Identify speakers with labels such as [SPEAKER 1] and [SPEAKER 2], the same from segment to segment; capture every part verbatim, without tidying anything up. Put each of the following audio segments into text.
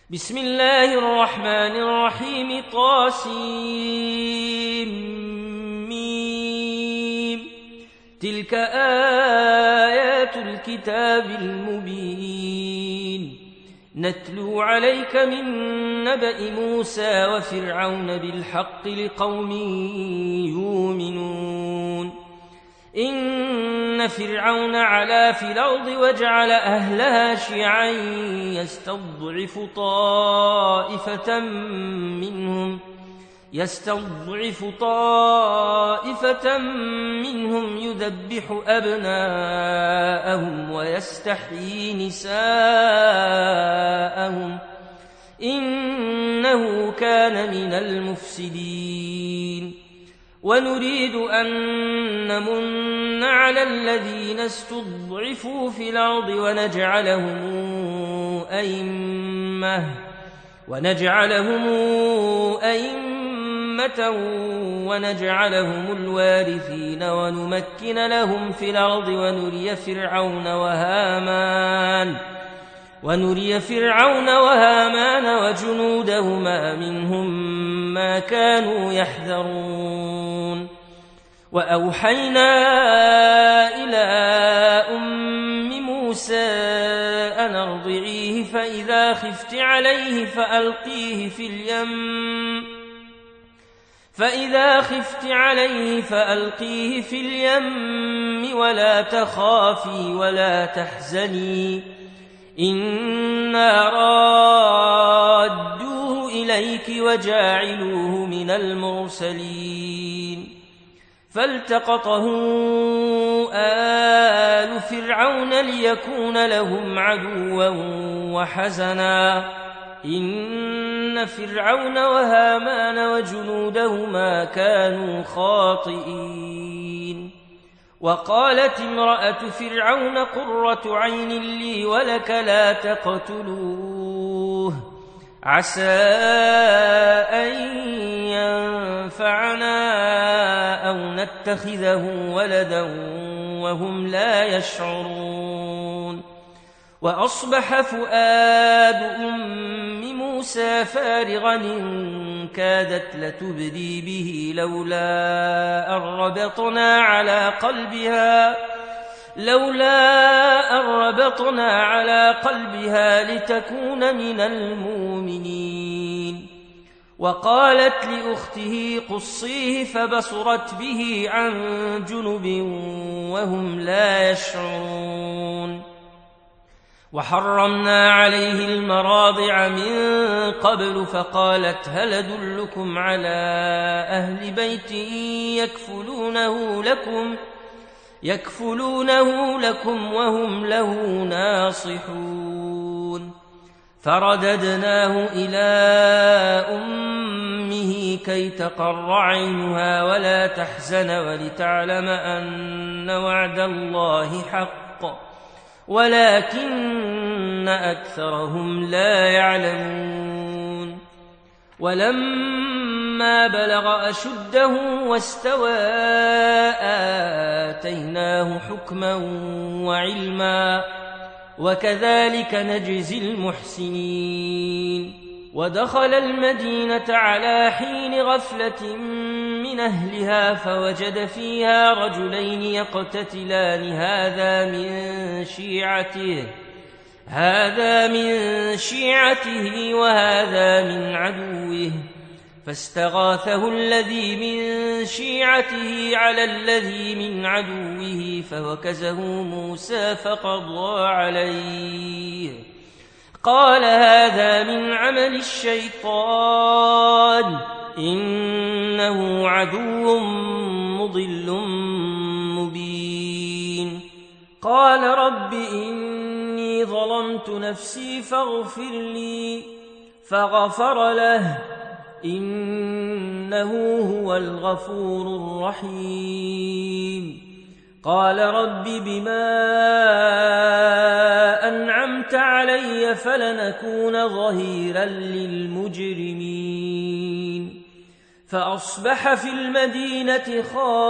[SPEAKER 1] بسم الله الرحمن الرحيم طاسيم تلك آيات الكتاب المبين نتلو عليك من نبأ موسى وفرعون بالحق لقوم يؤمنون إن فرعون علا في الأرض وجعل أهلها شيعا يستضعف طائفة منهم يستضعف طائفة منهم يذبح أبناءهم ويستحيي نساءهم إنه كان من المفسدين ونريد أن نمن على الذين استضعفوا في الأرض ونجعلهم أئمة ونجعلهم أئمة ونجعلهم الوارثين ونمكن لهم في الأرض ونري فرعون وهامان ونري فرعون وهامان وجنودهما منهم ما كانوا يحذرون وأوحينا إلى أم موسى أن أرضعيه فإذا خفت عليه فألقيه في اليم فإذا خفت عليه فألقيه في اليم ولا تخافي ولا تحزني إنا رادوه إليك وجاعلوه من المرسلين فالتقطه آل فرعون ليكون لهم عدوا وحزنا إن فرعون وهامان وجنودهما كانوا خاطئين وقالت امرأة فرعون قرة عين لي ولك لا تقتلوه عسى أن ينفعنا أو نتخذه ولدا وهم لا يشعرون وأصبح فؤاد أم موسى فارغا إن كادت لتبدي به لولا أن ربطنا على قلبها لولا أن ربطنا على قلبها لتكون من المؤمنين وقالت لأخته قصيه فبصرت به عن جنب وهم لا يشعرون وحرمنا عليه المراضع من قبل فقالت هل أدلكم على أهل بيت يكفلونه لكم يكفلونه لكم وهم له ناصحون فرددناه إلى أمه كي تقر عينها ولا تحزن ولتعلم أن وعد الله حق ولكن أكثرهم لا يعلمون ولما بلغ أشده واستوى آتيناه حكما وعلما وكذلك نجزي المحسنين ودخل المدينة على حين غفلة من أهلها فوجد فيها رجلين يقتتلان هذا من شيعته هذا من شيعته وهذا من عدوه فاستغاثه الذي من شيعته على الذي من عدوه فوكزه موسى فقضى عليه قال هذا من عمل الشيطان إنه عدو مضل مبين قال رب إني ظلمت نفسي فاغفر لي فغفر له إنه هو الغفور الرحيم قال رب بما أنعمت علي فلنكون ظهيرا للمجرمين فأصبح في المدينة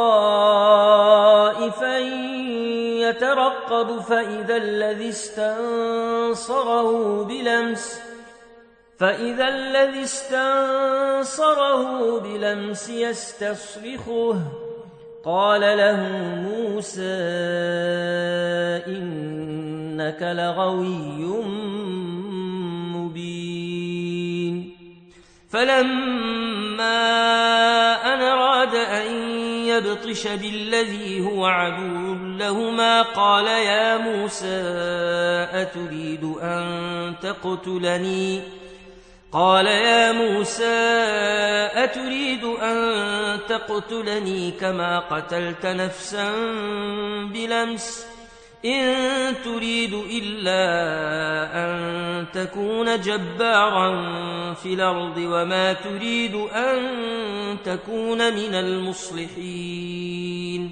[SPEAKER 1] خائفا يترقب فإذا الذي استنصره بلمس فإذا الذي استنصره بلمس يستصرخه قال له موسى إنك لغوي مبين فلما أن أراد أن يبطش بالذي هو عدو لهما قال يا موسى أتريد أن تقتلني قال يا موسى أتريد أن تقتلني كما قتلت نفسا بلمس إن تريد إلا أن تكون جبارا في الأرض وما تريد أن تكون من المصلحين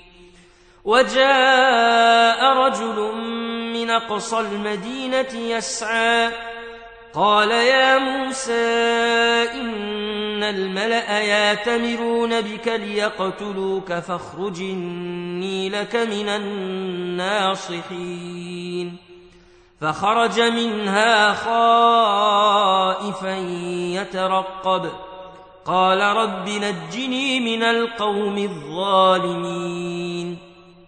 [SPEAKER 1] وجاء رجل من أقصى المدينة يسعى قال يا موسى إن الملأ يأتمرون بك ليقتلوك فاخرج إني لك من الناصحين فخرج منها خائفا يترقب قال رب نجني من القوم الظالمين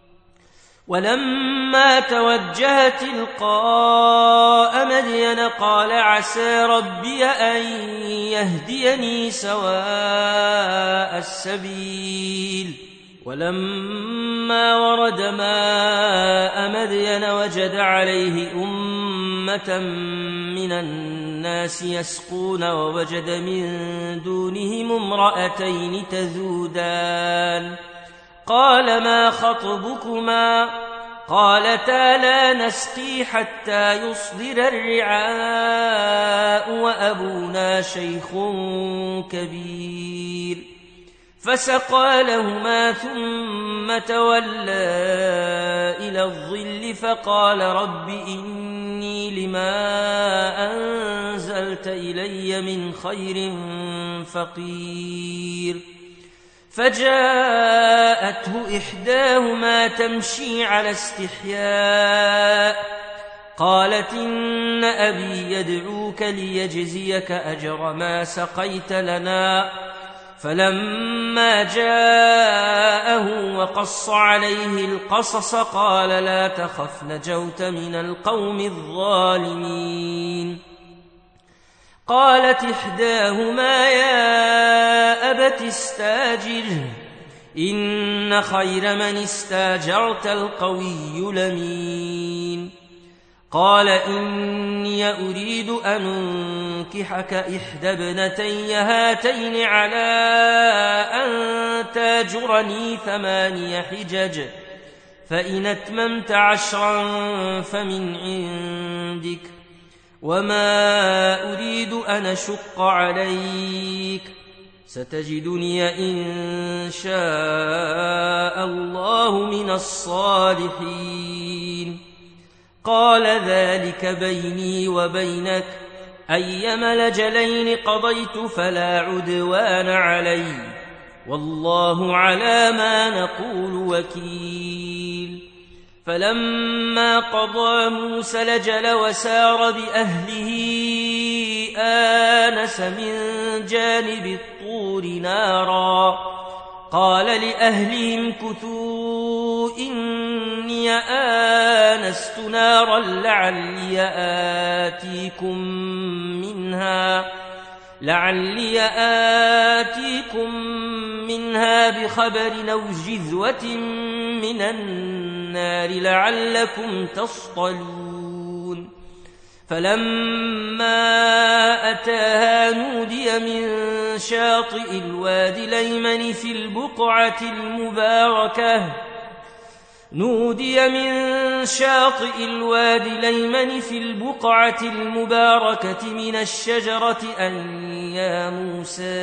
[SPEAKER 1] ولما توجه تلقاء مدين قال عسى ربي أن يهديني سواء السبيل ولما ورد ماء مدين وجد عليه أمة من الناس يسقون ووجد من دونهم امرأتين تذودان قال ما خطبكما قالتا لا نسقي حتى يصدر الرعاء وأبونا شيخ كبير فسقى لهما ثم تولى إلى الظل فقال رب إني لما أنزلت إلي من خير فقير فجاءته إحداهما تمشي على استحياء قالت إن أبي يدعوك ليجزيك أجر ما سقيت لنا فلما جاءه وقص عليه القصص قال لا تخف نجوت من القوم الظالمين قالت إحداهما يا أبت استاجره إن خير من استاجرت القوي الأمين قال إني أريد أن أنكحك إحدى ابنتي هاتين على أن تاجرني ثماني حجج فإن أتممت عشرا فمن عندك وما أريد أن أشق عليك ستجدني إن شاء الله من الصالحين قال ذلك بيني وبينك أيما الأجلين قضيت فلا عدوان علي والله على ما نقول وكيل فلما قضى موسى الأجل وسار بأهله آنس من جانب الطور نارا قال لأهلهم كثوا إني آنست نارا لعلي آتيكم منها لعلي آتيكم منها بخبر أو جذوة من النار لعلكم تصطلون فلما أتاها نودي من شاطئ الوادي الأيمن في البقعة المباركة نودي من شاطئ الوادي الأيمن في البقعة المباركة من الشجرة أن يا موسى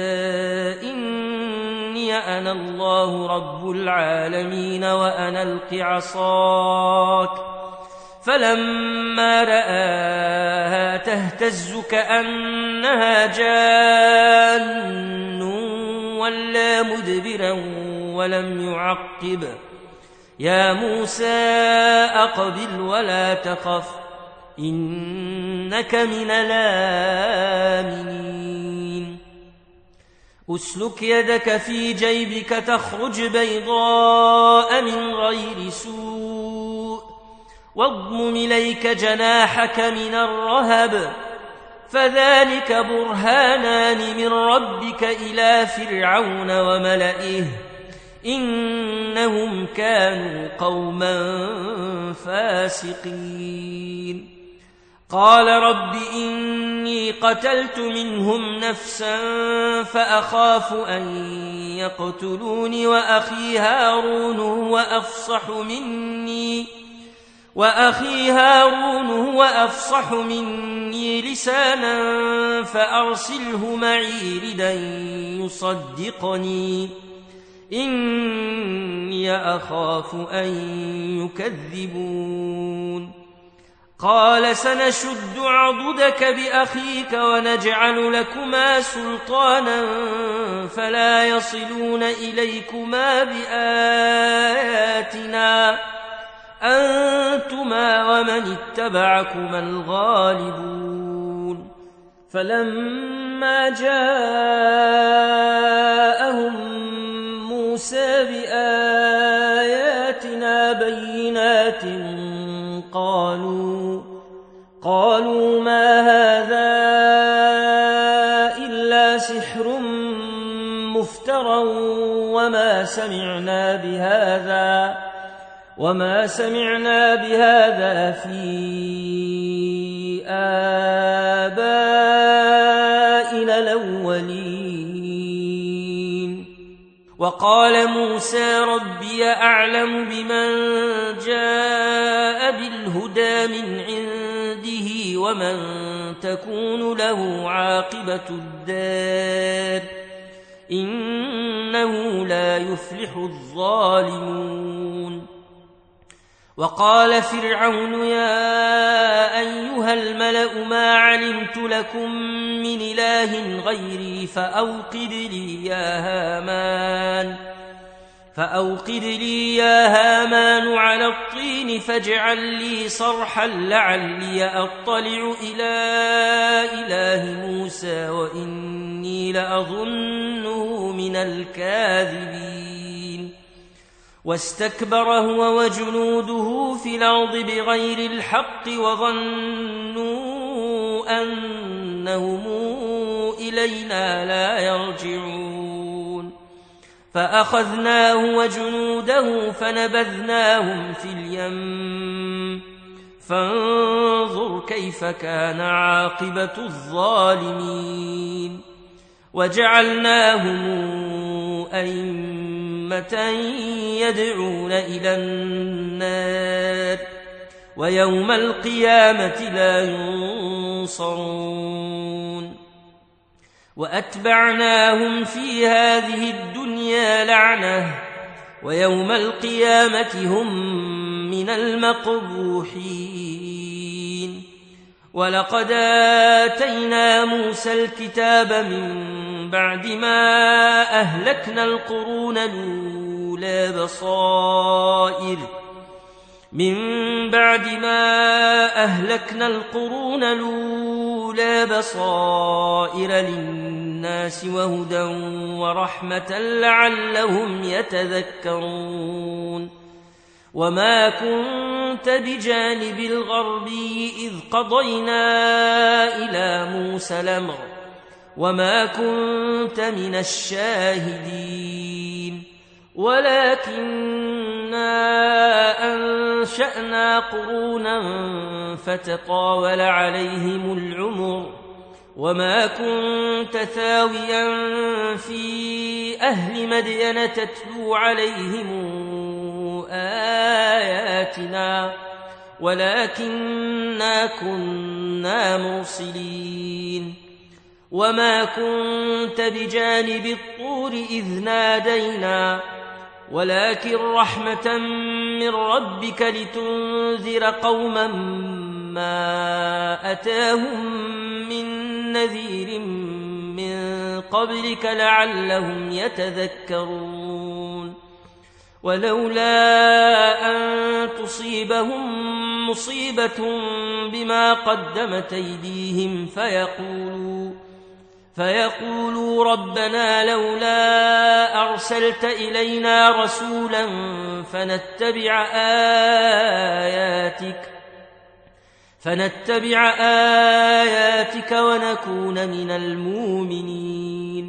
[SPEAKER 1] إني أنا الله رب العالمين وأنا ألق عصاك فلما رآها تهتز كأنها جان ولا مدبرا ولم يعقب يا موسى أقبل ولا تخف إنك من الآمنين أسلك يدك في جيبك تخرج بيضاء من غير سوء واضمم إليك جناحك من الرهب فذلك برهانان من ربك إلى فرعون وملئه إنهم كانوا قوما فاسقين قال رب إني قتلت منهم نفسا فأخاف أن يقتلون وأخي هارون هو أفصح مني وأخي هارون هو أفصح مني لسانا فأرسله معي ردا يصدقني إني أخاف أن يكذبون قال سنشد عضدك بأخيك ونجعل لكما سلطانا فلا يصلون إليكما بآياتنا أنتما ومن اتبعكما الغالبون فلما جاءهم موسى بآياتنا بينات قالوا قالوا ما هذا إلا سحر مفترى وما سمعنا بهذا وما سمعنا بهذا في آبائنا الأولين وقال موسى ربي أعلم بمن جاء بالهدى من عنده ومن تكون له عاقبة الدار إنه لا يفلح الظالمون وقال فرعون يا أيها الملأ ما علمت لكم من إله غيري فأوقد لي يا هامان فأوقد لي يا هامان على الطين فاجعل لي صرحا لعلي أطلع إلى إله موسى وإني لأظنه من الكاذبين واستكبر هو وجنوده في الأرض بغير الحق وظنوا أنهم إلينا لا يرجعون فأخذناه وجنوده فنبذناهم في اليم فانظر كيف كان عاقبة الظالمين وجعلناهم أئمة يدعون إلى النار ويوم القيامة لا ينصرون وأتبعناهم في هذه الدنيا لعنة ويوم القيامة هم من المقبوحين ولقد آتينا موسى الكتاب من بعد ما أهلكنا القرون الأولى بصائر من بعد ما أهلكنا القرون الأولى بصائر للناس وهدى ورحمة لعلهم يتذكرون وما كنت بجانب الغربي إذ قضينا إلى موسى الأمر وما كنت من الشاهدين ولكننا أنشأنا قرونا فتطاول عليهم العمر وما كنت ثاويا في أهل مدين تتلو عليهم آياتنا ولكننا كنا مرسلين وما كنت بجانب الطور إذ نادينا ولكن رحمة من ربك لتنذر قوما ما أتاهم من نذير من قبلك لعلهم يتذكرون ولولا أن تصيبهم مصيبة بما قدمت أيديهم فيقولوا فيقولوا ربنا لولا أرسلت إلينا رسولا فنتبع آياتك فنتبع آياتك ونكون من المؤمنين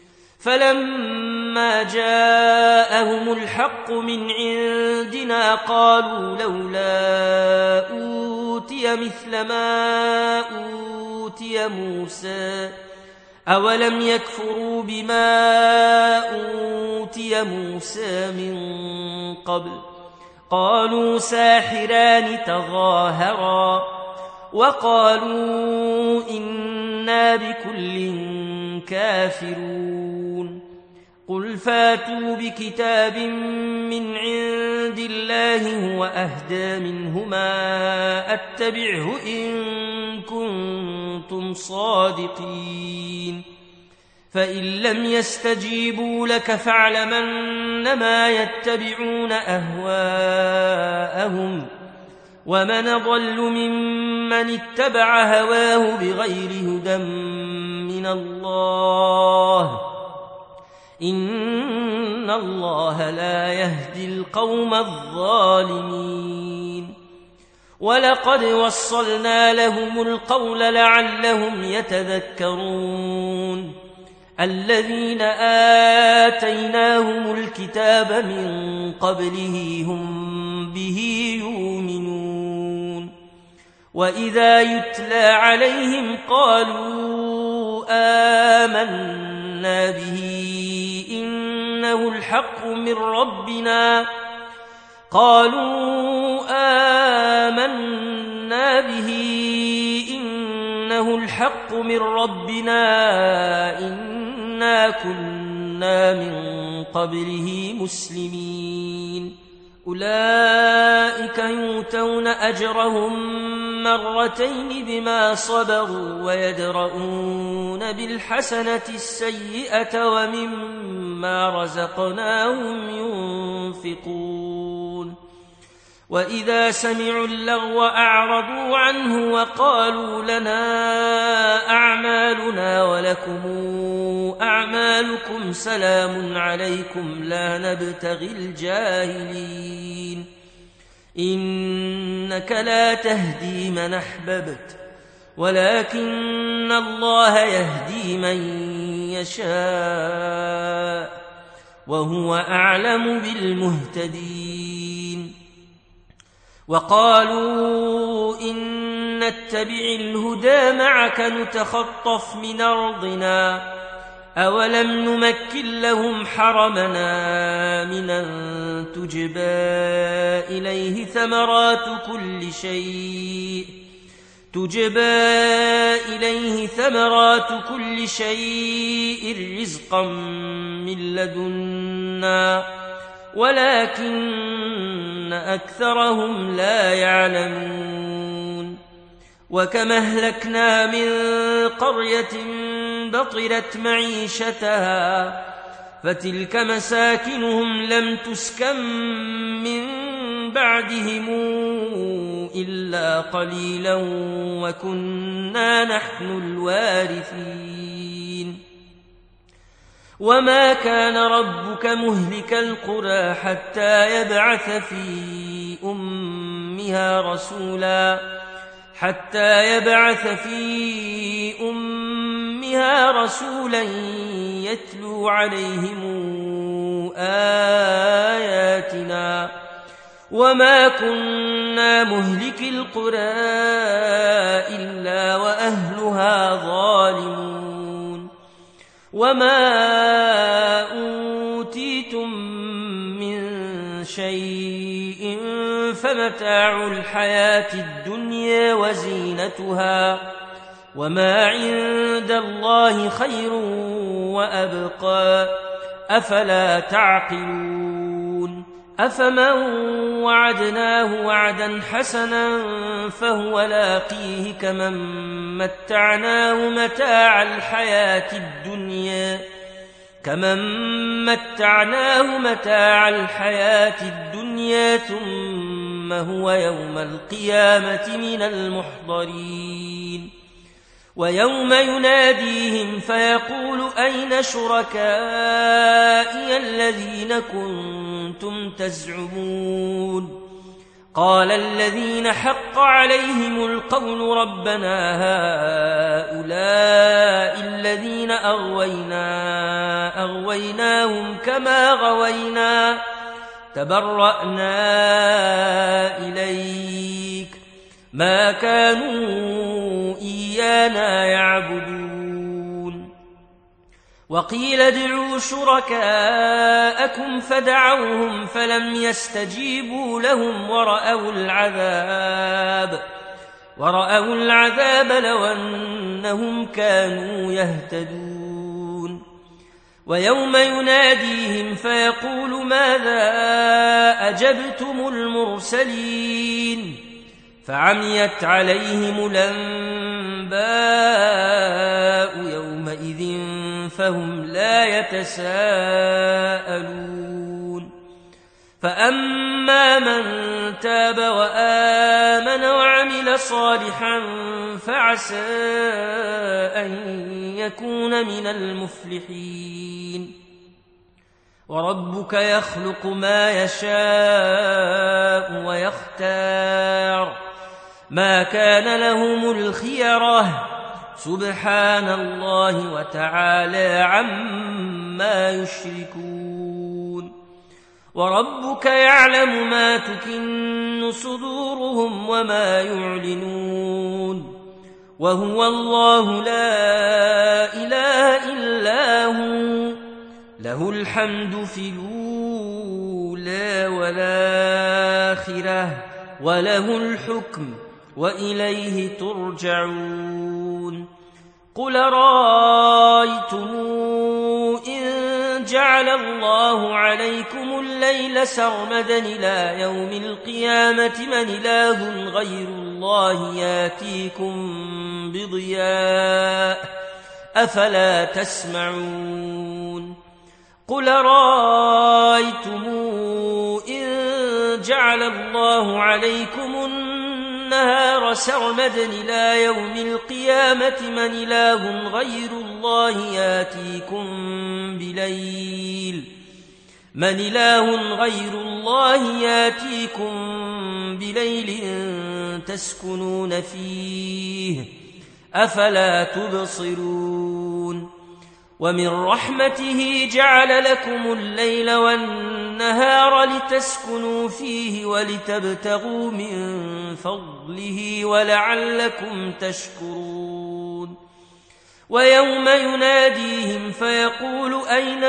[SPEAKER 1] فلما جاءهم الحق من عندنا قالوا لولا أوتي مثل ما أوتي موسى أولم يكفروا بما أوتي موسى من قبل قالوا ساحران تظاهرا وقالوا إنا بكل كافرون قل فاتوا بكتاب من عند الله هو أهدى منهما أتبعه إن كنتم صادقين فإن لم يستجيبوا لك فاعلم أنما يتبعون أهواءهم ومن ضل ممن اتبع هواه بغير هدى من الله إن الله لا يهدي القوم الظالمين ولقد وصلنا لهم القول لعلهم يتذكرون الذين آتيناهم الكتاب من قبله هم به يؤمنون وإذا يتلى عليهم قالوا آمنا به إنه الحق من ربنا قالوا آمنا به إنه الحق من ربنا إنا كنا من قبله مسلمين أولئك يؤتون أجرهم مرتين بما صبروا ويدرؤون بالحسنة السيئة ومما رزقناهم ينفقون وإذا سمعوا اللغو أعرضوا عنه وقالوا لنا أعمالنا ولكم أعمالكم سلام عليكم لا نبتغي الجاهلين إنك لا تهدي من أحببت ولكن الله يهدي من يشاء وهو أعلم بالمهتدين وقالوا إن نتبع الهدى معك نتخطف من أرضنا أولم نمكن لهم حرمنا من أن تجبى إليه ثمرات كل شيء تجبى إليه ثمرات كل شيء رزقا من لدنا ولكن أكثرهم لا يعلمون وكم أهلكنا من قرية بطرت معيشتها فتلك مساكنهم لم تسكن من بعدهم إلا قليلا وكنا نحن الوارثين وما كان ربك مهلك القرى حتى يبعث في أمها رسولا حتى يبعث في أمها رسولا يتلو عليهم آياتنا وما كنا مهلك القرى إلا وأهلها ظالمون وما أوتيتم من شيء فمتاع الحياة الدنيا وزينتها وما عند الله خير وأبقى أفلا تعقلون أفمن وعدناه وعدا حسنا فهو لاقيه كمن متعناه متاع الحياة الدنيا كمن متعناه متاع الحياة الدنيا ثم هو يوم القيامة من المحضرين ويوم يناديهم فيقول أين شركائي الذين كنتم تزعمون قال الذين حق عليهم القول ربنا هؤلاء الذين أغوينا أغويناهم كما غوينا تبرأنا إليك ما كانوا إيانا يعبدون وقيل ادعوا شركاءكم فدعوهم فلم يستجيبوا لهم ورأوا العذاب ورأوا العذاب لو أنهم كانوا يهتدون ويوم يناديهم فيقول ماذا أجبتم المرسلين فعميت عليهم الأنباء يومئذ فهم لا يتساءلون فأما من تاب وآمن وعمل صالحا فعسى أن يكون من المفلحين وربك يخلق ما يشاء ويختار ما كان لهم الخيرة سبحان الله وتعالى عما يشركون وربك يعلم ما تكن صدورهم وما يعلنون وهو الله لا إله إلا هو له الحمد في الأولى والآخرة وله الحكم وإليه ترجعون قل رأيتم إن جعل الله عليكم الليل سرمدا إلى يوم القيامة من إله غير الله ياتيكم بضياء أفلا تسمعون قل رأيتم إن جعل الله عليكم النهار سرمدا إلى يوم القيامة من إله غير الله ياتيكم بليل من إله غير الله ياتيكم بليل تسكنون فيه أفلا تبصرون ومن رحمته جعل لكم الليل والنهار لتسكنوا فيه ولتبتغوا من فضله ولعلكم تشكرون ويوم يناديهم فيقول أين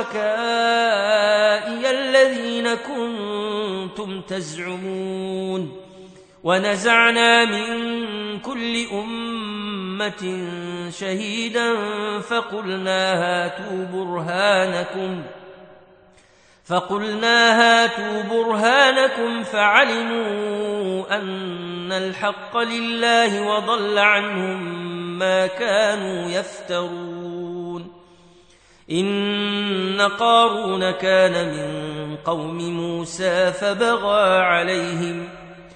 [SPEAKER 1] شركائي الذين كنتم تزعمون ونزعنا من كل أمة شهيدا فقلنا هاتوا برهانكم فقلنا هاتوا برهانكم فعلموا أن الحق لله وضل عنهم ما كانوا يفترون إن قارون كان من قوم موسى فبغى عليهم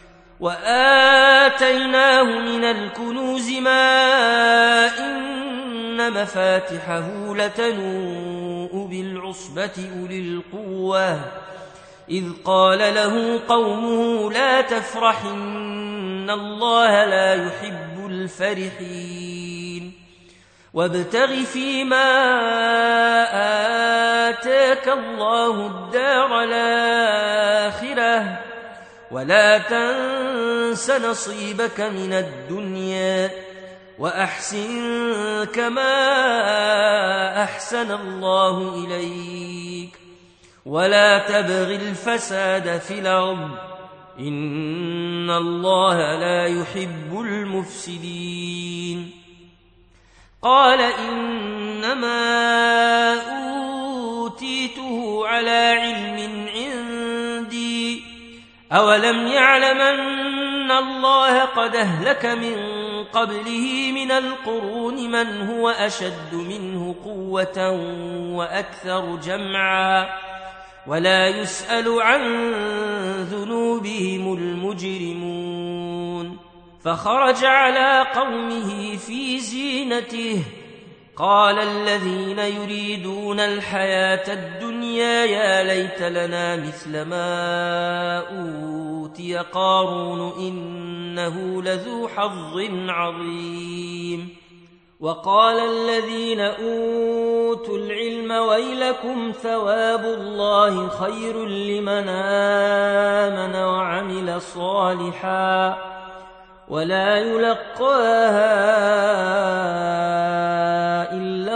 [SPEAKER 1] وآتيناه من الكنوز ما إن مفاتحه لتنوء بالعصبة أولي القوة إذ قال له قومه لا تفرح إن الله لا يحب الفرحين وابتغ فيما آتاك الله الدار الآخرة ولا تنس نصيبك من الدنيا وأحسن كما أحسن الله إليك ولا تبغ الفساد في الأرض إن الله لا يحب المفسدين قال إنما أوتيته على علم عندي أولم يعلم أن الله قد أهلك من قبله من القرون من هو أشد منه قوة وأكثر جمعا ولا يسأل عن ذنوبهم المجرمون فخرج على قومه في زينته قال الذين يريدون الحياة الدنيا يا ليت لنا مثل ما أوتي قارون إنه لذو حظ عظيم وقال الذين أوتوا العلم ويلكم ثواب الله خير لمن آمن وعمل صالحا ولا يلقاها إلا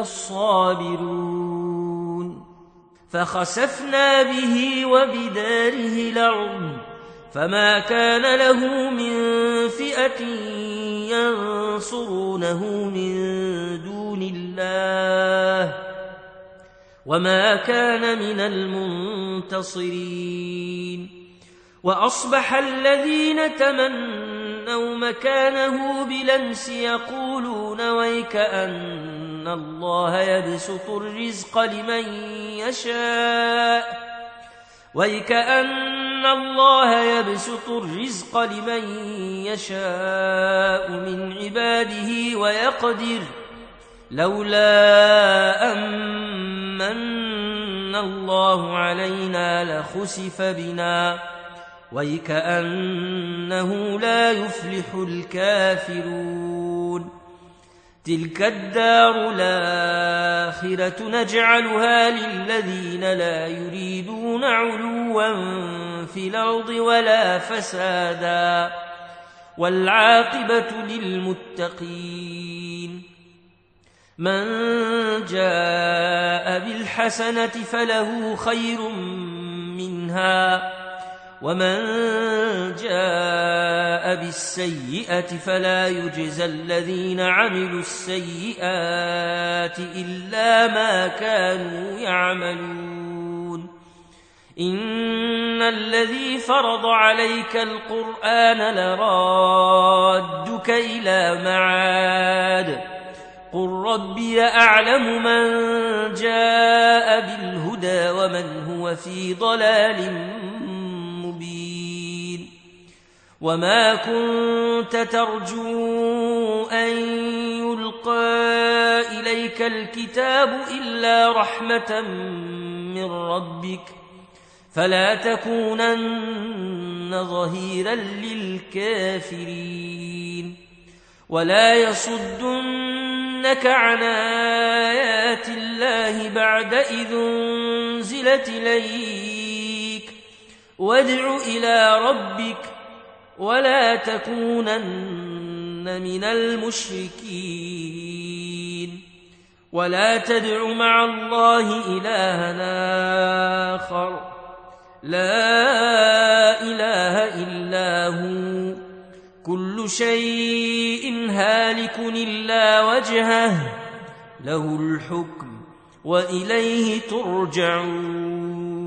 [SPEAKER 1] الصابرون فخسفنا به وبداره الأرض فما كان له من فئة ينصرونه من دون الله وما كان من المنتصرين وأصبح الذين تمنوا مكانه بلمس يقولون ويك أن الله يبسط الرزق لمن يشاء ويك أن الله يبسط الرزق لمن يشاء من عباده ويقدر لولا أمن الله علينا لخسف بنا ويك أنه لا يفلح الكافرون تلك الدار الآخرة نجعلها للذين لا يريدون علوا في الأرض ولا فسادا والعاقبة للمتقين من جاء بالحسنة فله خير منها ومن جاء بالسيئة فلا يجزى الذين عملوا السيئات إلا ما كانوا يعملون إن الذي فرض عليك القرآن لرادك إلى معاد قل ربي أعلم من جاء بالهدى ومن هو في ضلال وما كنت ترجو أن يلقى إليك الكتاب إلا رحمة من ربك فلا تكونن ظهيرا للكافرين ولا يصدنك عن آيات الله بعد إذ أنزلت إليك وادع إلى ربك ولا تكونن من المشركين ولا تدع مع الله إلها آخر لا إله إلا هو كل شيء هالك إلا وجهه له الحكم وإليه ترجعون